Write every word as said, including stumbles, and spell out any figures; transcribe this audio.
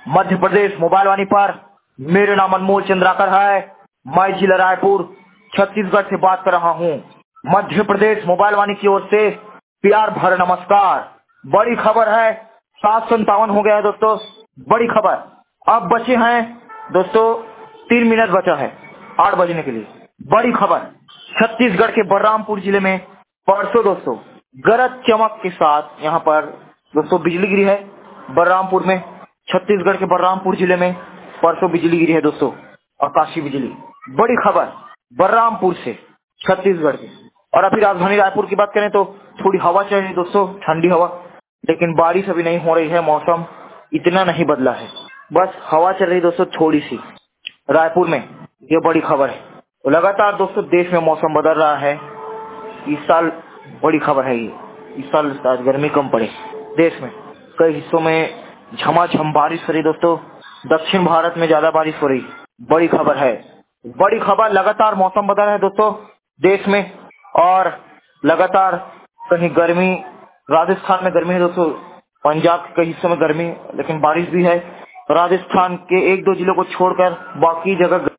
Madhya Pradesh mobile वाणी पर मेरे नाम अनमोल चंद्राकर है। मैं जिला रायपुर छत्तीसगढ़ से बात कर रहा हूँ। मध्य प्रदेश मोबाइल वाणी की ओर से प्यार भरा नमस्कार। बड़ी खबर है, सात सौ संतावन हो गया है दोस्तों। बड़ी खबर, अब बचे हैं दोस्तों तीन मिनट बचा है आठ बजने के लिए। बड़ी खबर, छत्तीसगढ़ के बलरामपुर जिले में परसों दोस्तों गरज चमक के साथ यहाँ पर दोस्तों बिजली गिरी है। बलरामपुर में, छत्तीसगढ़ के बलरामपुर जिले में परसों बिजली गिरी है दोस्तों, आकाशीय बिजली। बड़ी खबर बलरामपुर से, छत्तीसगढ़ की। और अभी राजधानी रायपुर की बात करें तो थोड़ी हवा चल रही है दोस्तों, ठंडी हवा, लेकिन बारिश अभी नहीं हो रही है। मौसम इतना नहीं बदला है, बस हवा चल रही दोस्तों थोड़ी सी रायपुर में। ये बड़ी खबर है। तो लगातार दोस्तों देश में मौसम बदल रहा है। इस साल बड़ी खबर है ये, इस साल शायद गर्मी कम पड़े देश में। कई हिस्सों में झमाझम बारिश हो रही दोस्तों, दक्षिण भारत में ज्यादा बारिश हो रही। बड़ी खबर है, बड़ी खबर। लगातार मौसम बदल रहा है दोस्तों देश में, और लगातार कहीं गर्मी, राजस्थान में गर्मी है दोस्तों, पंजाब के कई हिस्सों में गर्मी, लेकिन बारिश भी है। राजस्थान के एक दो जिलों को छोड़कर बाकी जगह